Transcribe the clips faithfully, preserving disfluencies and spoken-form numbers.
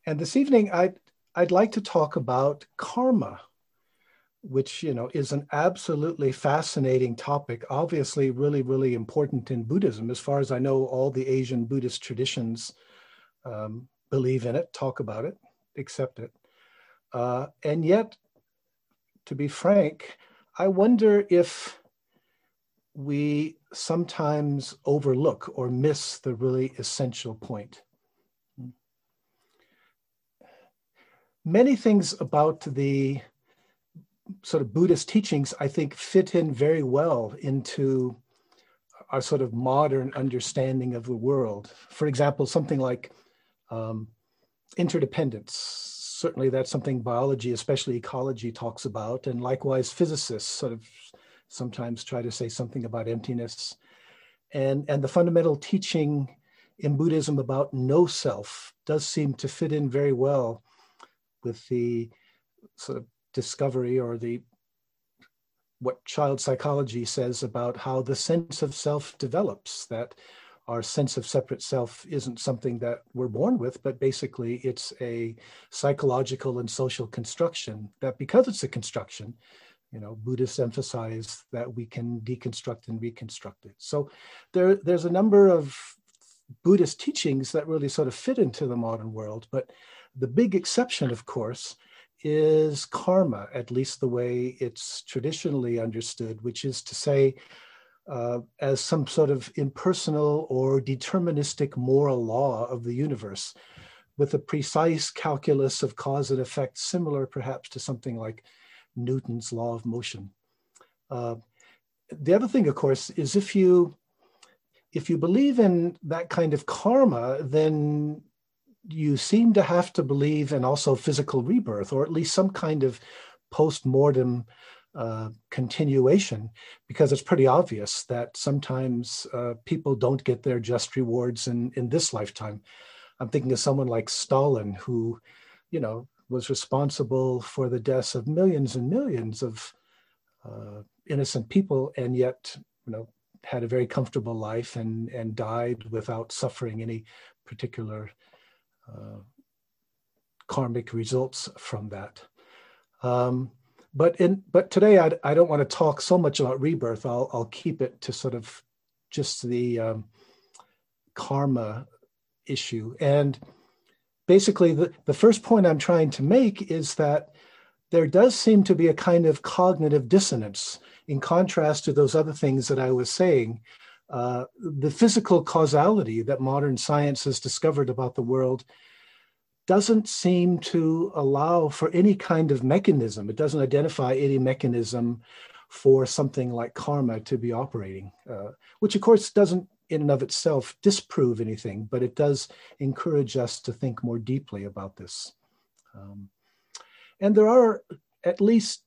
And this evening, I'd, I'd like to talk about karma, which, you know, is an absolutely fascinating topic, obviously really, really important in Buddhism. As far as I know, all the Asian Buddhist traditions um, believe in it, talk about it, accept it. Uh, and yet, to be frank, I wonder if we sometimes overlook or miss the really essential point. Many things about the sort of Buddhist teachings, I think, fit in very well into our sort of modern understanding of the world. For example, something like um, interdependence. Certainly that's something biology, especially ecology, talks about. And likewise, physicists sort of sometimes try to say something about emptiness. And, and the fundamental teaching in Buddhism about no self does seem to fit in very well with the sort of discovery or the what child psychology says about how the sense of self develops, that our sense of separate self isn't something that we're born with, but basically it's a psychological and social construction that, because it's a construction, you know, Buddhists emphasize that we can deconstruct and reconstruct it. So there, there's a number of Buddhist teachings that really sort of fit into the modern world, but the big exception, of course, is karma, at least the way it's traditionally understood, which is to say, uh, as some sort of impersonal or deterministic moral law of the universe, with a precise calculus of cause and effect, similar perhaps to something like Newton's law of motion. Uh, the other thing, of course, is if you if you believe in that kind of karma, then you seem to have to believe in also physical rebirth, or at least some kind of post-mortem uh, continuation, because it's pretty obvious that sometimes uh, people don't get their just rewards in, in this lifetime. I'm thinking of someone like Stalin, who, you know, was responsible for the deaths of millions and millions of uh, innocent people, and yet, you know, had a very comfortable life and, and died without suffering any particular Uh, karmic results from that. Um, but in but today I, I don't want to talk so much about rebirth. I'll I'll keep it to sort of just the um, karma issue. And basically the, the first point I'm trying to make is that there does seem to be a kind of cognitive dissonance in contrast to those other things that I was saying. Uh, the physical causality that modern science has discovered about the world doesn't seem to allow for any kind of mechanism. It doesn't identify any mechanism for something like karma to be operating, uh, which of course doesn't in and of itself disprove anything, but it does encourage us to think more deeply about this. Um, and there are at least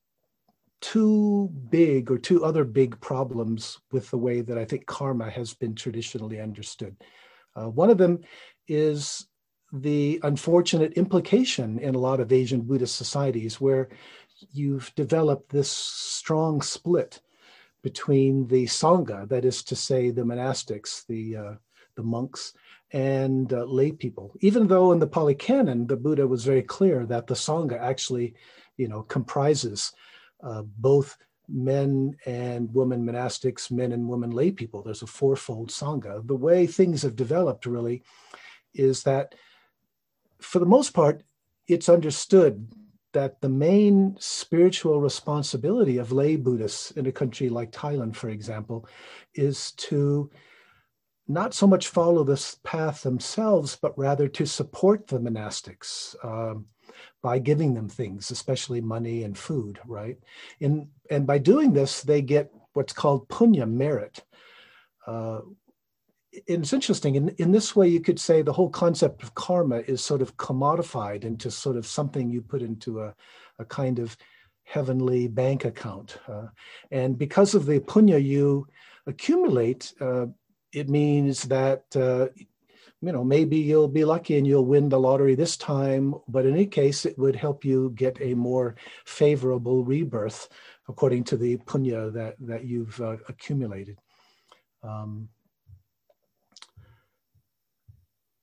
two big or two other big problems with the way that I think karma has been traditionally understood. Uh, one of them is the unfortunate implication in a lot of Asian Buddhist societies where you've developed this strong split between the Sangha, that is to say the monastics, the, uh, the monks, and uh, lay people. Even though in the Pali Canon, the Buddha was very clear that the Sangha actually, you know, comprises uh, both men and women monastics, men and women lay people. There's a fourfold Sangha. The way things have developed really is that for the most part, it's understood that the main spiritual responsibility of lay Buddhists in a country like Thailand, for example, is to not so much follow this path themselves, but rather to support the monastics um, by giving them things, especially money and food, right? In, and by doing this, they get what's called punya, merit. Uh, it's interesting. In, in this way, you could say the whole concept of karma is sort of commodified into sort of something you put into a, a kind of heavenly bank account. Uh, and because of the punya you accumulate, uh, it means that, uh, you know, maybe you'll be lucky and you'll win the lottery this time, but in any case, it would help you get a more favorable rebirth according to the punya that, that you've uh, accumulated. Um,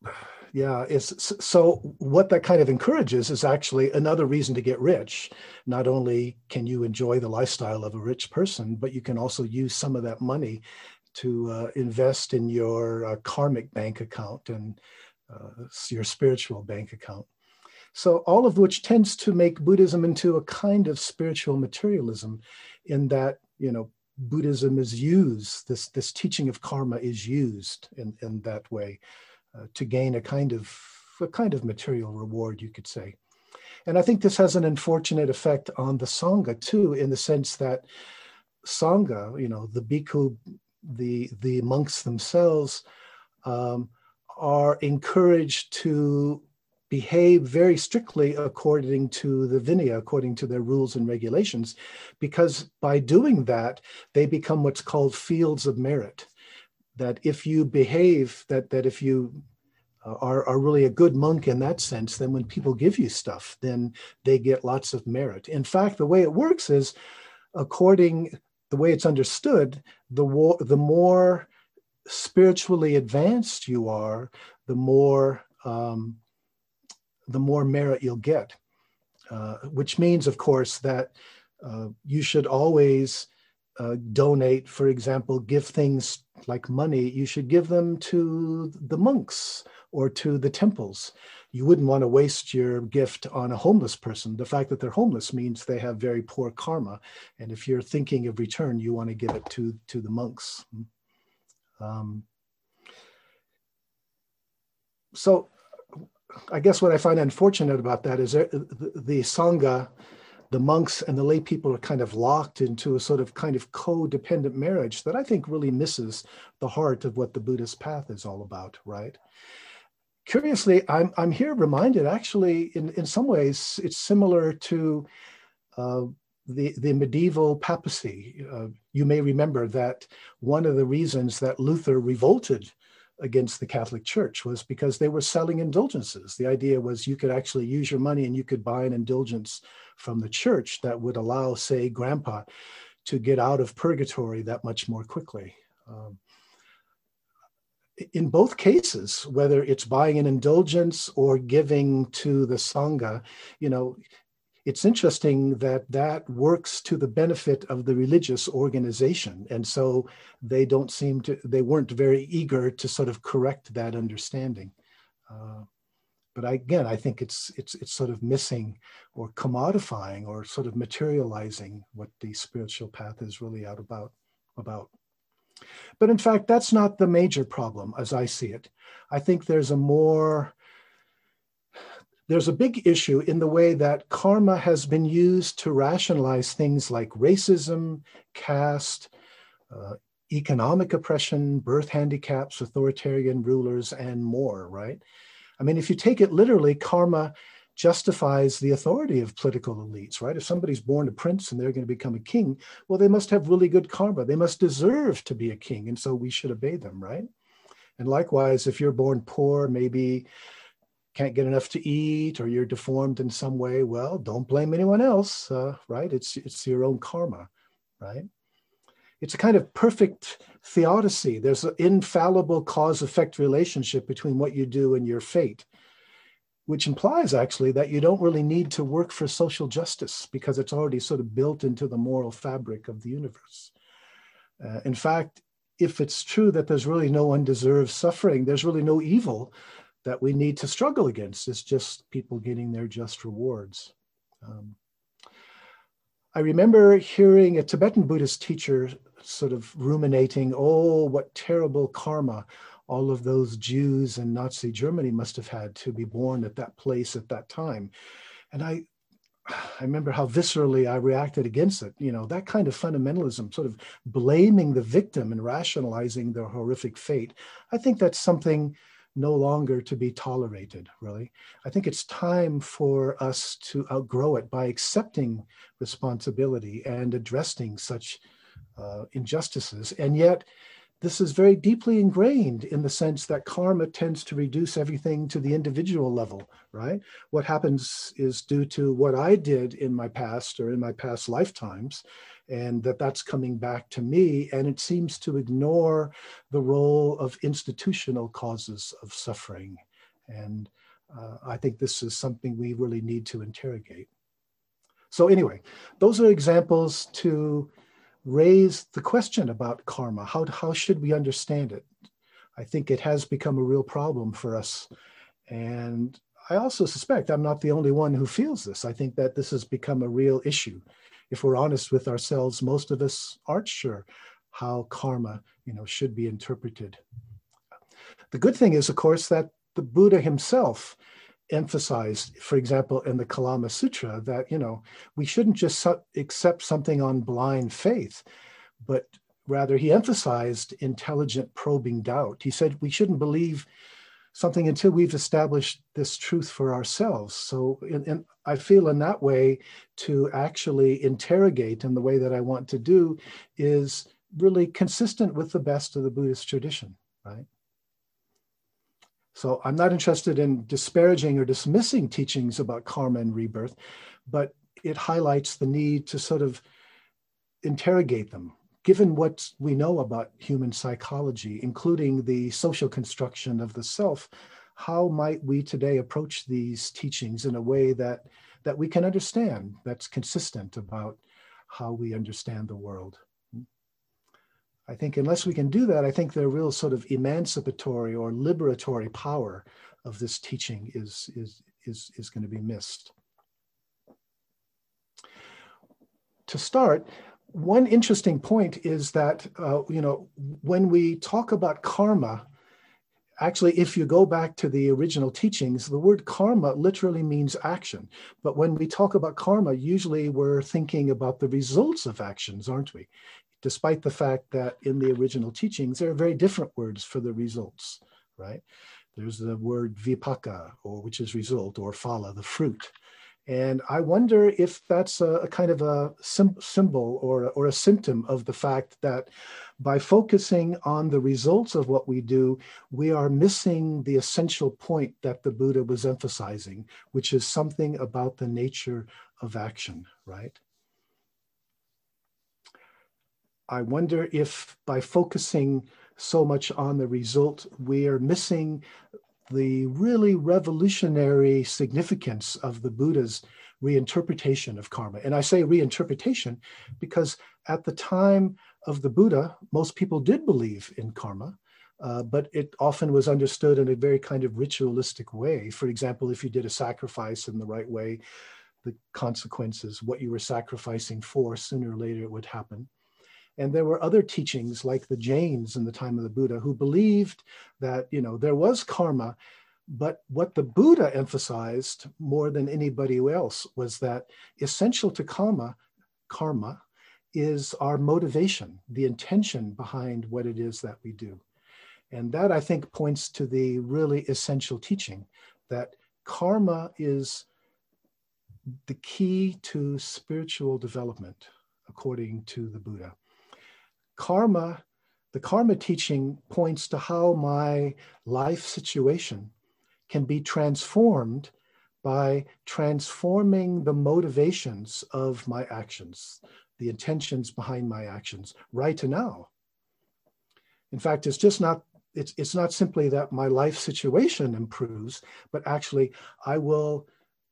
Yeah, it's so what that kind of encourages is actually another reason to get rich. Not only can you enjoy the lifestyle of a rich person, but you can also use some of that money to uh, invest in your uh, karmic bank account and uh, your spiritual bank account. So all of which tends to make Buddhism into a kind of spiritual materialism, in that, you know, Buddhism is used, this, this teaching of karma is used in, in that way. Uh, to gain a kind of a kind of material reward, you could say. And I think this has an unfortunate effect on the Sangha too, in the sense that Sangha, you know, the bhikkhu, the, the monks themselves, um, are encouraged to behave very strictly according to the Vinaya, according to their rules and regulations, because by doing that, they become what's called fields of merit. That if you behave, that that if you uh, are, are really a good monk in that sense, then when people give you stuff, then they get lots of merit. In fact, the way it works is, according the way it's understood, the, war, the more spiritually advanced you are, the more um, the more merit you'll get. Uh, which means, of course, that uh, you should always uh, donate, for example, give things like money, you should give them to the monks or to the temples. You wouldn't want to waste your gift on a homeless person. The fact that they're homeless means they have very poor karma. And if you're thinking of return, you want to give it to, to the monks. Um, so I guess what I find unfortunate about that is the, the Sangha, the monks and the lay people are kind of locked into a sort of kind of codependent marriage that I think really misses the heart of what the Buddhist path is all about, right? Curiously, I'm, I'm here reminded, actually, in, in some ways, it's similar to uh, the, the medieval papacy. Uh, you may remember that one of the reasons that Luther revolted against the Catholic Church was because they were selling indulgences. The idea was you could actually use your money and you could buy an indulgence from the church that would allow, say, grandpa to get out of purgatory that much more quickly. Um, in both cases, whether it's buying an indulgence or giving to the Sangha, you know, it's interesting that that works to the benefit of the religious organization. And so they don't seem to, they weren't very eager to sort of correct that understanding. Uh, but I, again, I think it's, it's, it's sort of missing or commodifying or sort of materializing what the spiritual path is really out about. about. But in fact, that's not the major problem as I see it. I think there's a more, There's a big issue in the way that karma has been used to rationalize things like racism, caste, uh, economic oppression, birth handicaps, authoritarian rulers, and more, right? I mean, if you take it literally, karma justifies the authority of political elites, right? If somebody's born a prince and they're going to become a king, well, they must have really good karma. They must deserve to be a king, and so we should obey them, right? And likewise, if you're born poor, maybe can't get enough to eat, or you're deformed in some way, well, don't blame anyone else, uh, right? It's, it's your own karma, right? It's a kind of perfect theodicy. There's an infallible cause-effect relationship between what you do and your fate, which implies actually that you don't really need to work for social justice because it's already sort of built into the moral fabric of the universe. Uh, in fact, if it's true that there's really no undeserved suffering, there's really no evil that we need to struggle against. It's just people getting their just rewards. Um, I remember hearing a Tibetan Buddhist teacher sort of ruminating, oh, what terrible karma all of those Jews in Nazi Germany must have had to be born at that place at that time. And I, I remember how viscerally I reacted against it. You know, that kind of fundamentalism, sort of blaming the victim and rationalizing their horrific fate. I think that's something no longer to be tolerated, really. I think it's time for us to outgrow it by accepting responsibility and addressing such uh, injustices. And yet, this is very deeply ingrained in the sense that karma tends to reduce everything to the individual level, right? What happens is due to what I did in my past or in my past lifetimes, and that that's coming back to me. And it seems to ignore the role of institutional causes of suffering And uh, I think this is something we really need to interrogate. So anyway, those are examples to raise the question about karma. How, how should we understand it? I think it has become a real problem for us. And I also suspect I'm not the only one who feels this. I think that this has become a real issue. If we're honest with ourselves, most of us aren't sure how karma, you know, should be interpreted. The good thing is, of course, that the Buddha himself emphasized, for example, in the Kalama Sutra, that, you know, we shouldn't just accept something on blind faith, but rather he emphasized intelligent probing doubt. He said we shouldn't believe something until we've established this truth for ourselves. So in, in, I feel in that way to actually interrogate in the way that I want to do is really consistent with the best of the Buddhist tradition, right? So I'm not interested in disparaging or dismissing teachings about karma and rebirth, but it highlights the need to sort of interrogate them. Given what we know about human psychology, including the social construction of the self, how might we today approach these teachings in a way that, that we can understand, that's consistent about how we understand the world? I think unless we can do that, I think the real sort of emancipatory or liberatory power of this teaching is, is, is, is going to be missed. To start, one interesting point is that, uh, you know, when we talk about karma, actually, if you go back to the original teachings, the word karma literally means action. But when we talk about karma, usually we're thinking about the results of actions, aren't we? Despite the fact that in the original teachings, there are very different words for the results, right? There's the word vipaka, or which is result, or phala, the fruit. And I wonder if that's a, a kind of a sim- symbol or, or a symptom of the fact that by focusing on the results of what we do, we are missing the essential point that the Buddha was emphasizing, which is something about the nature of action, right? I wonder if by focusing so much on the result, we are missing the really revolutionary significance of the Buddha's reinterpretation of karma. And I say reinterpretation because at the time of the Buddha, most people did believe in karma, uh, but it often was understood in a very kind of ritualistic way. For example, if you did a sacrifice in the right way, the consequences, what you were sacrificing for, sooner or later it would happen. And there were other teachings like the Jains in the time of the Buddha who believed that, you know, there was karma, but what the Buddha emphasized more than anybody else was that essential to karma, karma is our motivation, the intention behind what it is that we do. And that, I think, points to the really essential teaching that karma is the key to spiritual development, according to the Buddha. Karma, the karma teaching points to how my life situation can be transformed by transforming the motivations of my actions, the intentions behind my actions, right to now. In fact, it's just not, it's, it's not simply that my life situation improves, but actually I will,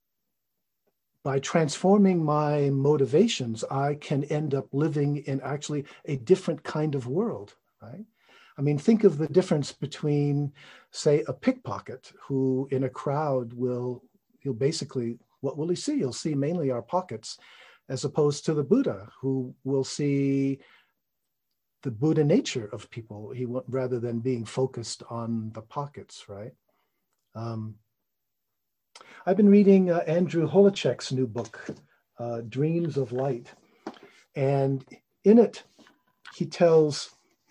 by transforming my motivations, I can end up living in actually a different kind of world, right? I mean, think of the difference between, say, a pickpocket who in a crowd will, he'll basically, what will he see? He'll see mainly our pockets, as opposed to the Buddha, who will see the Buddha nature of people, he rather than being focused on the pockets, right? Um, I've been reading uh, Andrew Holecek's new book, uh, Dreams of Light. And in it, he tells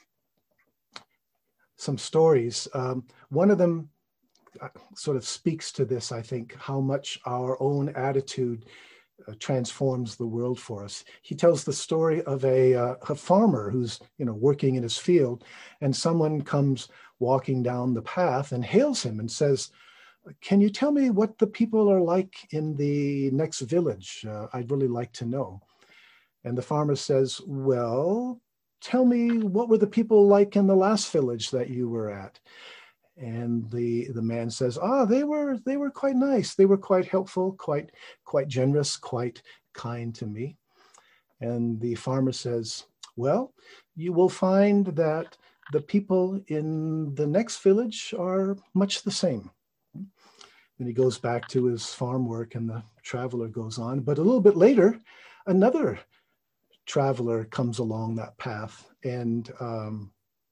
some stories. Um, one of them uh, sort of speaks to this, I think, how much our own attitude uh, transforms the world for us. He tells the story of a, uh, a farmer who's, you know, working in his field, and someone comes walking down the path and hails him and says, "Can you tell me what the people are like in the next village? Uh, I'd really like to know." And the farmer says, "Well, tell me, what were the people like in the last village that you were at?" And the, the man says, ah, they were, they were quite nice. They were quite helpful, quite, quite generous, quite kind to me. And the farmer says, well, you will find that the people in the next village are much the same. And he goes back to his farm work, and the traveler goes on. But a little bit later, another traveler comes along that path and um,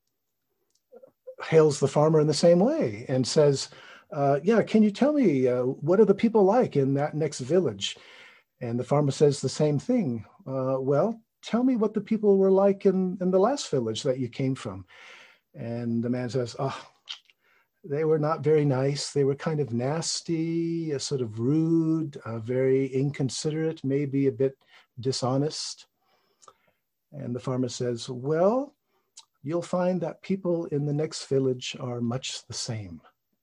hails the farmer in the same way and says, uh, yeah, can you tell me, uh, what are the people like in that next village? And the farmer says the same thing. Uh, well, tell me what the people were like in, in the last village that you came from. And the man says, oh, they were not very nice. They were kind of nasty, uh, sort of rude, uh, very inconsiderate, maybe a bit dishonest. And the farmer says, well, you'll find that people in the next village are much the same.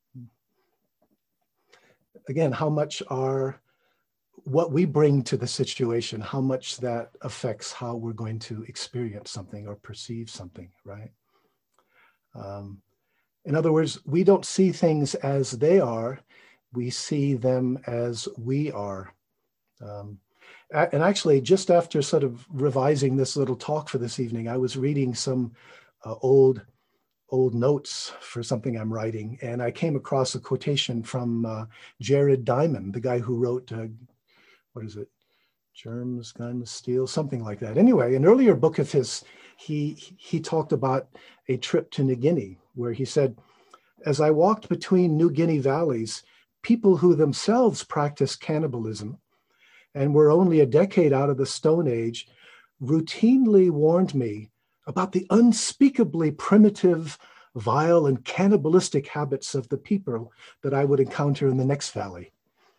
Again, how much are what we bring to the situation, how much that affects how we're going to experience something or perceive something, right? Um, in other words, we don't see things as they are, we see them as we are. Um, and actually, just after sort of revising this little talk for this evening, I was reading some uh, old old notes for something I'm writing, and I came across a quotation from uh, Jared Diamond, the guy who wrote, uh, what is it, Germs, Guns, Steel, something like that. Anyway, an earlier book of his, he, he talked about a trip to New Guinea, where he said, as I walked between New Guinea valleys, people who themselves practiced cannibalism and were only a decade out of the Stone Age routinely warned me about the unspeakably primitive, vile, and cannibalistic habits of the people that I would encounter in the next valley.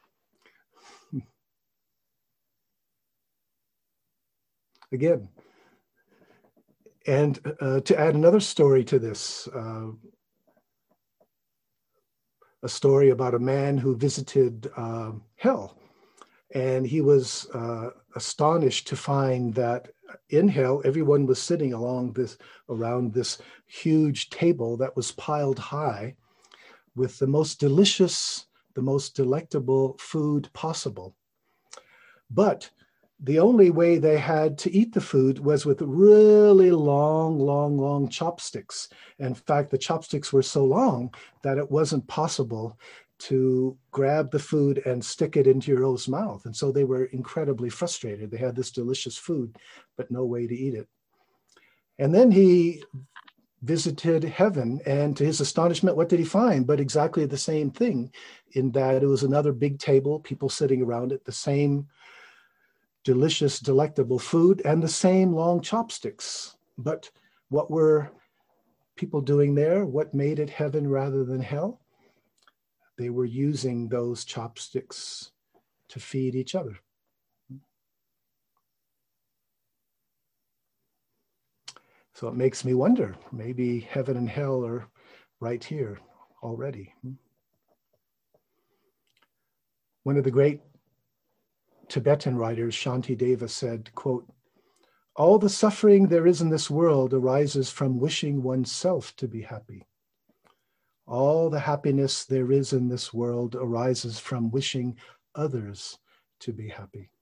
Again, and uh, to add another story to this, uh, a story about a man who visited uh, hell, and he was uh, astonished to find that in hell, everyone was sitting along this, around this huge table that was piled high with the most delicious, the most delectable food possible. But the only way they had to eat the food was with really long, long, long chopsticks. In fact, the chopsticks were so long that it wasn't possible to grab the food and stick it into your own mouth. And so they were incredibly frustrated. They had this delicious food, but no way to eat it. And then he visited heaven, and to his astonishment, what did he find? But exactly the same thing, in that it was another big table, people sitting around it, the same delicious, delectable food, and the same long chopsticks. But what were people doing there? What made it heaven rather than hell? They were using those chopsticks to feed each other. So it makes me wonder, maybe heaven and hell are right here already. One of the great Tibetan writers, Shantideva, said, quote, all the suffering there is in this world arises from wishing oneself to be happy. All the happiness there is in this world arises from wishing others to be happy.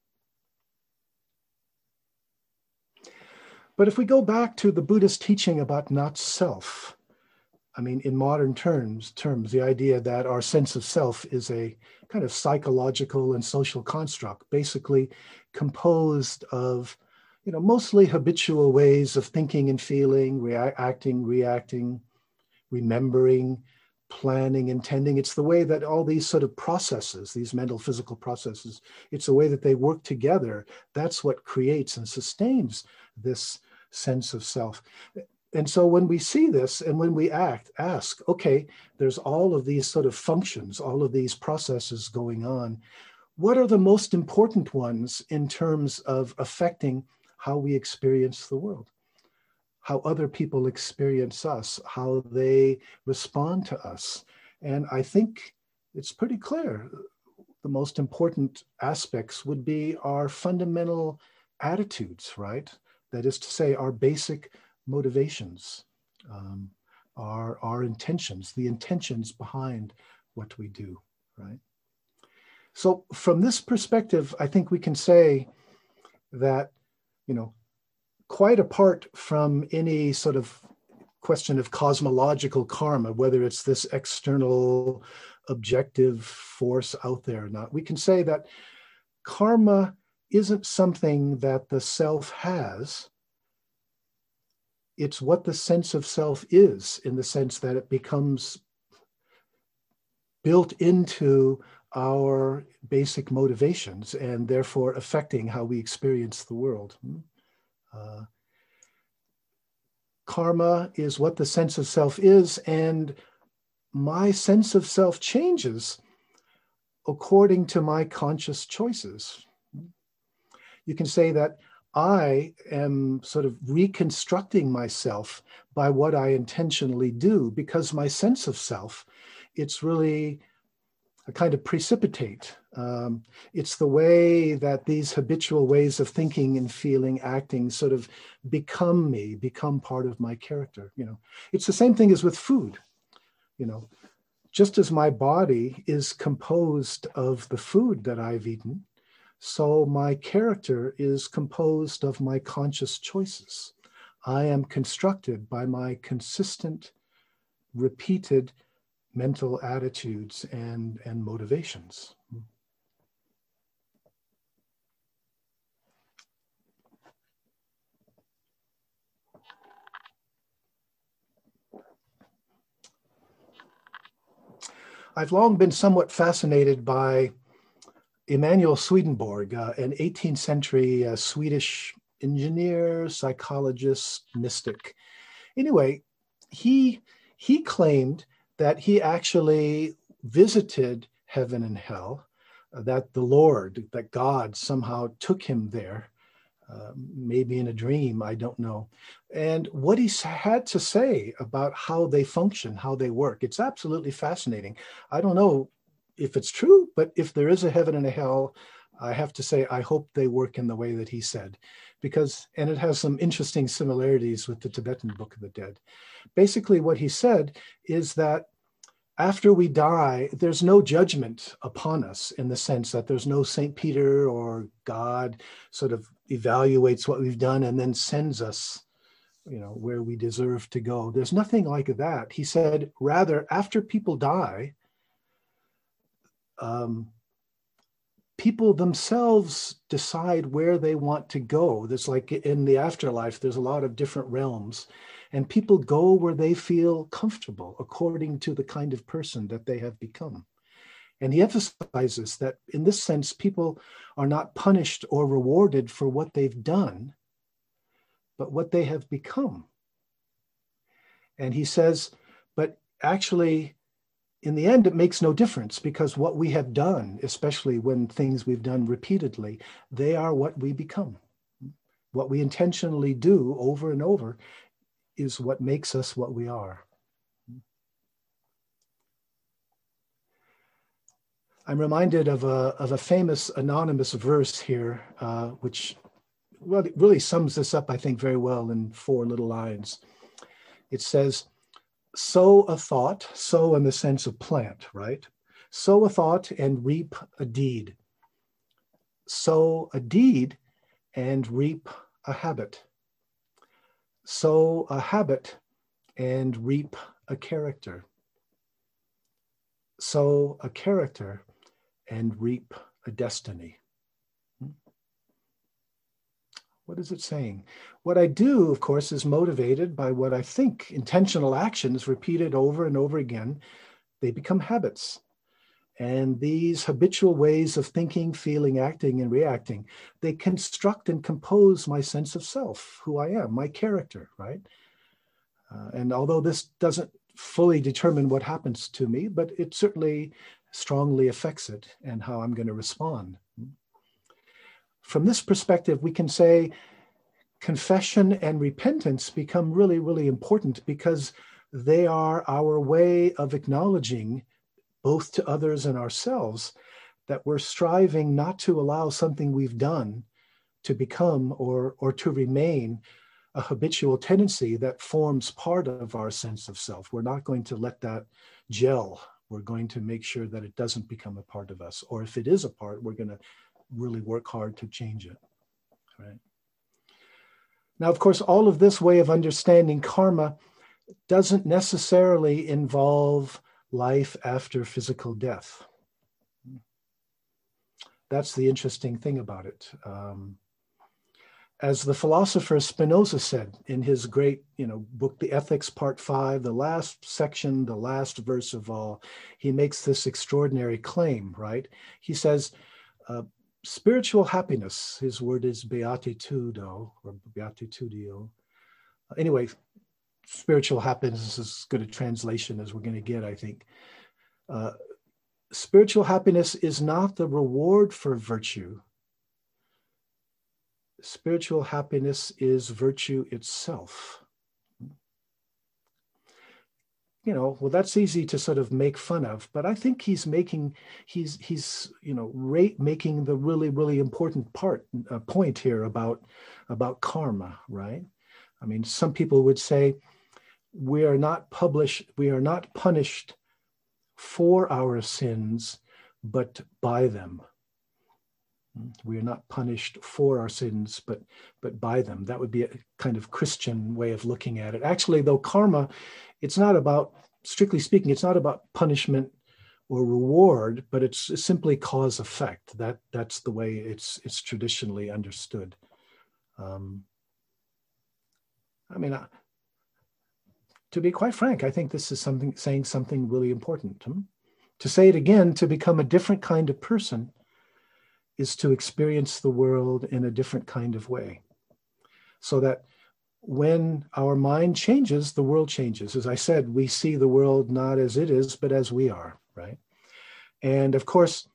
But if we go back to the Buddhist teaching about not self, I mean, in modern terms, terms, the idea that our sense of self is a kind of psychological and social construct, basically composed of, you know, mostly habitual ways of thinking and feeling, rea- acting, reacting, remembering, planning, intending. It's the way that all these sort of processes, these mental, physical processes, it's the way that they work together. That's what creates and sustains this sense of self. And so when we see this and when we act, ask, okay, there's all of these sort of functions, all of these processes going on. What are the most important ones in terms of affecting how we experience the world? How other people experience us, how they respond to us. And I think it's pretty clear. The most important aspects would be our fundamental attitudes, right? That is to say, our basic motivations, um, our, our intentions, the intentions behind what we do, right? So from this perspective, I think we can say that, you know, quite apart from any sort of question of cosmological karma, whether it's this external objective force out there or not, we can say that karma isn't something that the self has. It's what the sense of self is, in the sense that it becomes built into our basic motivations and therefore affecting how we experience the world. Uh, karma is what the sense of self is, and my sense of self changes according to my conscious choices. You can say that I am sort of reconstructing myself by what I intentionally do, because my sense of self, it's really a kind of precipitate. Um, it's the way that these habitual ways of thinking and feeling, acting sort of become me, become part of my character. You know, it's the same thing as with food. You know, just as my body is composed of the food that I've eaten, so my character is composed of my conscious choices. I am constructed by my consistent, repeated mental attitudes and, and motivations. I've long been somewhat fascinated by Emanuel Swedenborg, uh, an eighteenth century uh, Swedish engineer, psychologist, mystic. Anyway, he, he claimed that he actually visited heaven and hell, uh, that the Lord, that God somehow took him there, uh, maybe in a dream, I don't know. And what he had to say about how they function, how they work, it's absolutely fascinating. I don't know if it's true, but if there is a heaven and a hell, I have to say, I hope they work in the way that he said, because, and it has some interesting similarities with the Tibetan Book of the Dead. Basically, what he said is that after we die, there's no judgment upon us, in the sense that there's no Saint Peter or God sort of evaluates what we've done and then sends us, you know, where we deserve to go. There's nothing like that. He said, rather, after people die, um, people themselves decide where they want to go. There's like in the afterlife, there's a lot of different realms, and people go where they feel comfortable according to the kind of person that they have become. And he emphasizes that in this sense, people are not punished or rewarded for what they've done, but what they have become. And he says, but actually, in the end, it makes no difference, because what we have done, especially when things we've done repeatedly, they are what we become. What we intentionally do over and over is what makes us what we are. I'm reminded of a, of a famous anonymous verse here, uh, which well, it really sums this up, I think, very well in four little lines. It says, sow a thought, sow in the sense of plant, right? Sow a thought and reap a deed. Sow a deed and reap a habit. Sow a habit and reap a character. Sow a character and reap a destiny. What is it saying? What I do, of course, is motivated by what I think. Intentional actions repeated over and over again, they become habits. And these habitual ways of thinking, feeling, acting, and reacting, they construct and compose my sense of self, who I am, my character, right? Uh, and although this doesn't fully determine what happens to me, but it certainly strongly affects it and how I'm going to respond. From this perspective, we can say confession and repentance become really, really important, because they are our way of acknowledging, both to others and ourselves, that we're striving not to allow something we've done to become or, or to remain a habitual tendency that forms part of our sense of self. We're not going to let that gel. We're going to make sure that it doesn't become a part of us. Or if it is a part, we're going to really work hard to change it, right? Now, of course, all of this way of understanding karma doesn't necessarily involve life after physical death. That's the interesting thing about it. Um, as the philosopher Spinoza said in his great, you know, book, The Ethics, Part Five, the last section, the last verse of all, he makes this extraordinary claim, right? He says, uh, spiritual happiness, his word is beatitudo, or beatitudio. Anyway, spiritual happiness is as good a translation as we're going to get, I think. Uh, spiritual happiness is not the reward for virtue. Spiritual happiness is virtue itself. You know, well, that's easy to sort of make fun of, but I think he's making, he's, he's, you know, rate making the really, really important part, uh, point here about, about karma, right? I mean, some people would say, we are not published, we are not punished for our sins, but by them. We are not punished for our sins, but, but by them. That would be a kind of Christian way of looking at it. Actually, though, karma, it's not about, strictly speaking, it's not about punishment or reward, but it's simply cause effect. That, that's the way it's, it's traditionally understood. Um, I mean, I, to be quite frank, I think this is something saying something really important. Hmm? To say it again, to become a different kind of person is to experience the world in a different kind of way. So that when our mind changes, the world changes. As I said, we see the world not as it is, but as we are, right? And of course,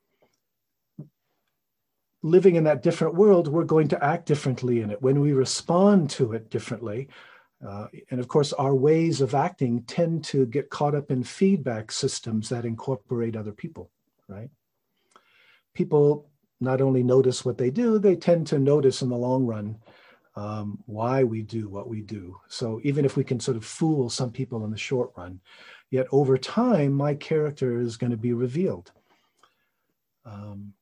living in that different world, we're going to act differently in it. When we respond to it differently, Uh, and of course, our ways of acting tend to get caught up in feedback systems that incorporate other people, right? People not only notice what they do, they tend to notice in the long run um, why we do what we do. So even if we can sort of fool some people in the short run, yet over time, my character is going to be revealed. Um,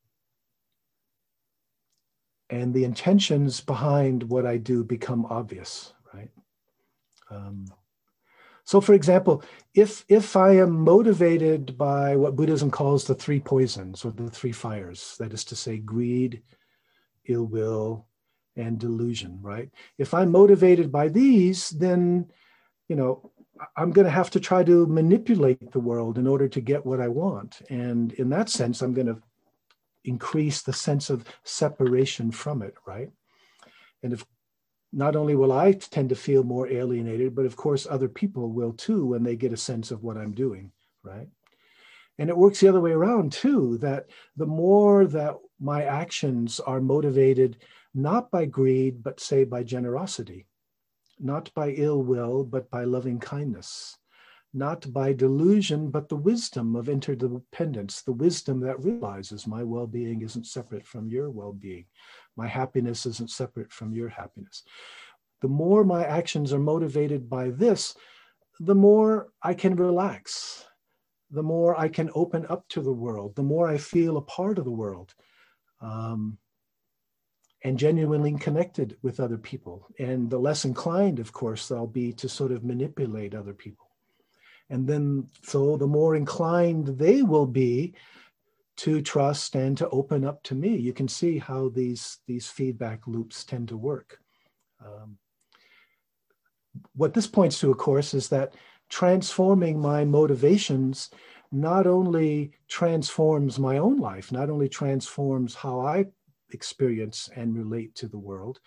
and the intentions behind what I do become obvious. Right? Um, so for example, if, if I am motivated by what Buddhism calls the three poisons or the three fires, that is to say greed, ill will, and delusion, right? If I'm motivated by these, then, you know, I'm going to have to try to manipulate the world in order to get what I want. And in that sense, I'm going to increase the sense of separation from it, right? And if not only will I tend to feel more alienated, but of course other people will too when they get a sense of what I'm doing, right? And it works the other way around too, that the more that my actions are motivated not by greed, but say by generosity, not by ill will, but by loving kindness, not by delusion, but the wisdom of interdependence, the wisdom that realizes my well-being isn't separate from your well-being. My happiness isn't separate from your happiness. The more my actions are motivated by this, the more I can relax, the more I can open up to the world, the more I feel a part of the world, um, and genuinely connected with other people. And the less inclined, of course, I'll be to sort of manipulate other people. And then, so the more inclined they will be to trust and to open up to me. You can see how these, these feedback loops tend to work. Um, what this points to, of course, is that transforming my motivations not only transforms my own life, not only transforms how I experience and relate to the world,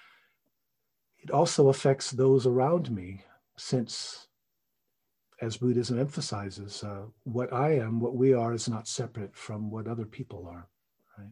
it also affects those around me, since, as Buddhism emphasizes, uh, what I am, what we are, is not separate from what other people are, right?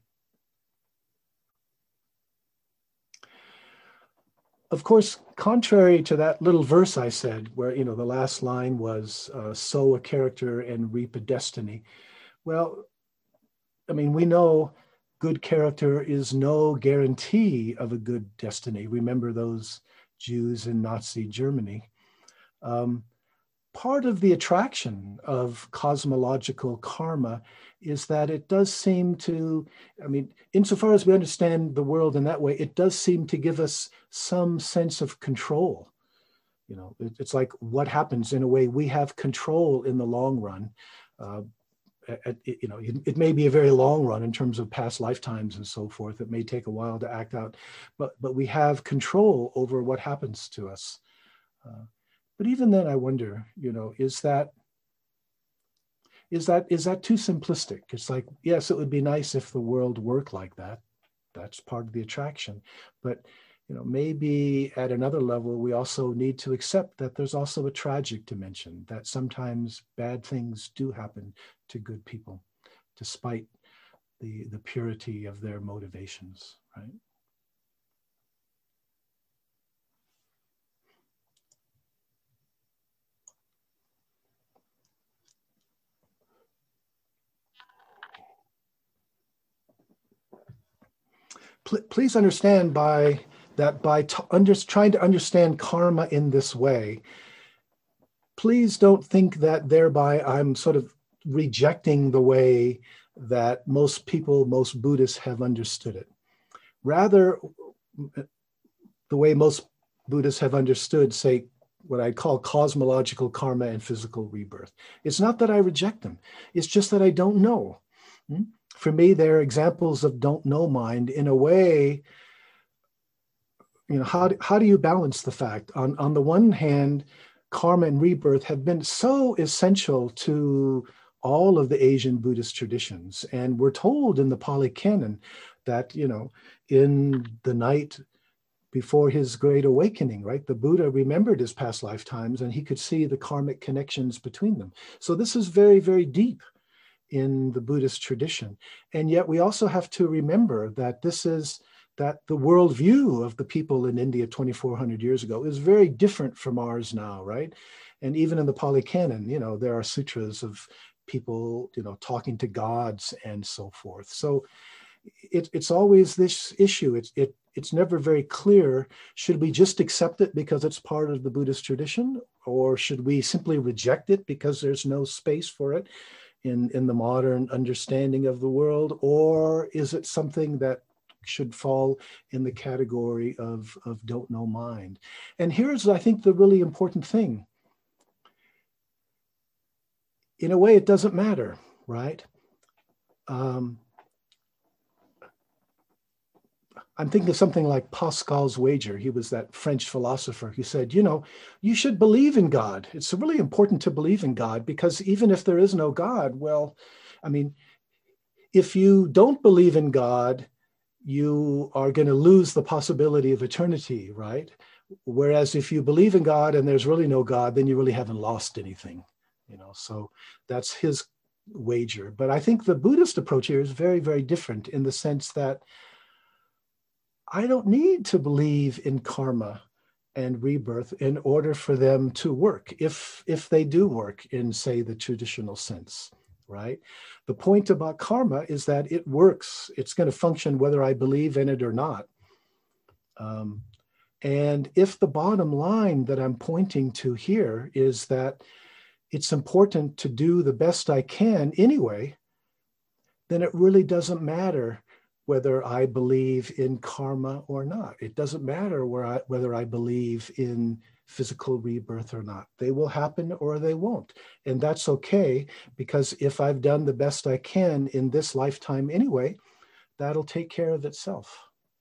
Of course, contrary to that little verse I said, where, you know, the last line was, uh, sow a character and reap a destiny. Well, I mean, we know good character is no guarantee of a good destiny. Remember those Jews in Nazi Germany. Um, part of the attraction of cosmological karma is that it does seem to, I mean, insofar as we understand the world in that way, it does seem to give us some sense of control. You know, it, it's like what happens in a way we have control in the long run. Uh, at, you know, it, it may be a very long run in terms of past lifetimes and so forth. It may take a while to act out, but but we have control over what happens to us. Uh, but even then, I wonder, you know, is that is that is that too simplistic? It's like, yes, it would be nice if the world worked like that. That's part of the attraction, but you know, maybe at another level, we also need to accept that there's also a tragic dimension, that sometimes bad things do happen to good people, despite the, the purity of their motivations, right? Please understand by that by t- under, trying to understand karma in this way, please don't think that thereby I'm sort of rejecting the way that most people, most Buddhists have understood it. Rather, the way most Buddhists have understood, say, what I call cosmological karma and physical rebirth. It's not that I reject them. It's just that I don't know. For me, they're examples of don't know mind. In a way, you know, how do, how do you balance the fact? On, on the one hand, karma and rebirth have been so essential to all of the Asian Buddhist traditions. And we're told in the Pali Canon that, you know, in the night before his great awakening, right, the Buddha remembered his past lifetimes and he could see the karmic connections between them. So this is very, very deep in the Buddhist tradition. And yet we also have to remember that this is, that the worldview of the people in India twenty-four hundred years ago is very different from ours now, right? And even in the Pali Canon, you know, there are sutras of people, you know, talking to gods and so forth. So it, it's always this issue. It's, it, it's never very clear. Should we just accept it because it's part of the Buddhist tradition? Or should we simply reject it because there's no space for it in, in the modern understanding of the world? Or is it something that should fall in the category of, of don't know mind? And here's, I think, the really important thing. In a way, it doesn't matter, right? Um, I'm thinking of something like Pascal's wager. He was that French philosopher who said, you know, you should believe in God. It's really important to believe in God because even if there is no God, well, I mean, if you don't believe in God, you are going to lose the possibility of eternity, right? Whereas if you believe in God and there's really no God, then you really haven't lost anything, you know, so that's his wager. But I think the Buddhist approach here is very, very different in the sense that I don't need to believe in karma and rebirth in order for them to work, if, if they do work in, say, the traditional sense, right? The point about karma is that it works. It's going to function whether I believe in it or not. Um, and if the bottom line that I'm pointing to here is that it's important to do the best I can anyway, then it really doesn't matter whether I believe in karma or not. It doesn't matter where I, whether I believe in physical rebirth or not. They will happen or they won't. And that's okay, because if I've done the best I can in this lifetime anyway, that'll take care of itself.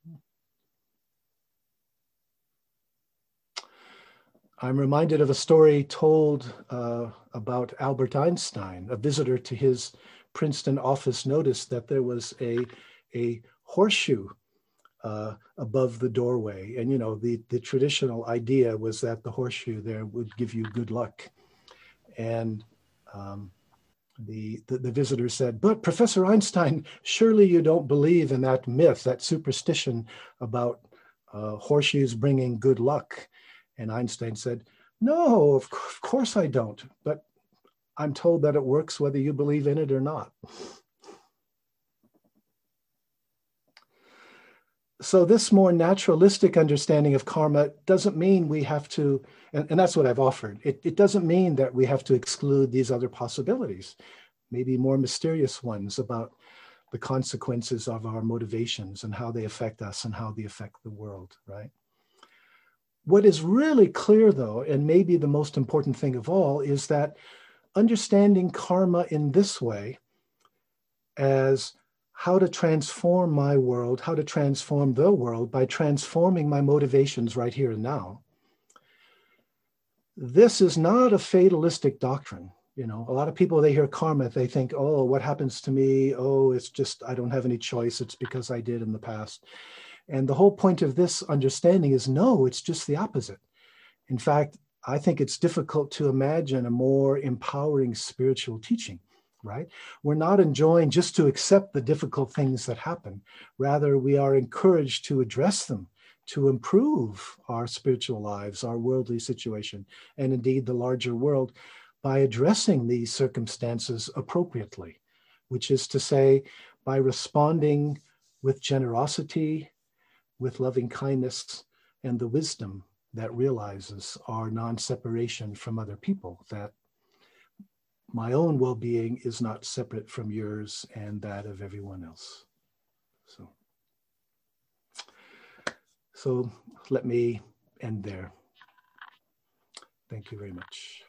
I'm reminded of a story told uh, about Albert Einstein. A visitor to his Princeton office noticed that there was a a horseshoe uh, above the doorway. And, you know, the, the traditional idea was that the horseshoe there would give you good luck. And um, the, the, the visitor said, but Professor Einstein, surely you don't believe in that myth, that superstition about uh, horseshoes bringing good luck. And Einstein said, no, of, of course I don't. But I'm told that it works whether you believe in it or not. so this more naturalistic understanding of karma doesn't mean we have to, and, and that's what I've offered. It, it doesn't mean that we have to exclude these other possibilities, maybe more mysterious ones about the consequences of our motivations and how they affect us and how they affect the world, right? What is really clear, though, and maybe the most important thing of all, is that understanding karma in this way, as how to transform my world, how to transform the world by transforming my motivations right here and now. This is not a fatalistic doctrine. You know, a lot of people, they hear karma, they think, oh, what happens to me? Oh, it's just, I don't have any choice. It's because I did in the past. And the whole point of this understanding is no, it's just the opposite. In fact, I think it's difficult to imagine a more empowering spiritual teaching, right? We're not enjoined just to accept the difficult things that happen. Rather, we are encouraged to address them, to improve our spiritual lives, our worldly situation, and indeed the larger world, by addressing these circumstances appropriately, which is to say, by responding with generosity, with loving kindness, and the wisdom that realizes our non-separation from other people, that my own well-being is not separate from yours and that of everyone else. So, so let me end there. Thank you very much.